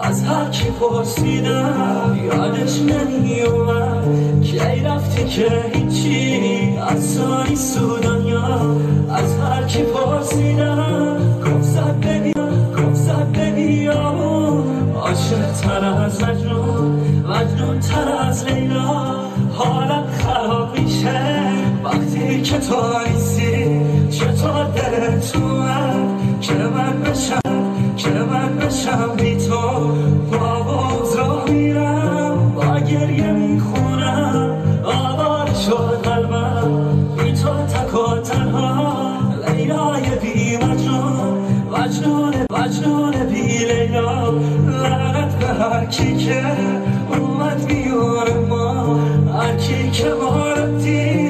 از هر کی پرسیدم یادش نمیومد که ای رفتی که هیچی اصلا نیست تو دنیا. از هر کی پرسیدم گفت زد به بیامون، عاشق تر از مجنون تر از لیلا. حالم خراب میشه وقتی که تو نیستی. چطور دلت اومد که من بشم بی تو؟ با اوضاع میرم با گریه میخونم، آواره شد قلبم بی تو تک و تنها. لیلای بی مجنون بی لیلا. لعنت به هر کی که اومد میون ما، هر کی که ما رو دید